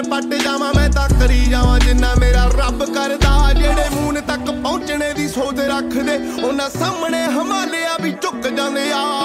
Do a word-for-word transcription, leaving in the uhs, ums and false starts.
पट जावां मैं तां करी जावां जिन्ना मेरा रब करदा। जेड़े मून तक पहुंचने दी सोच रखदे उन्हां सामने हिमालया भी झुक जांदे आ।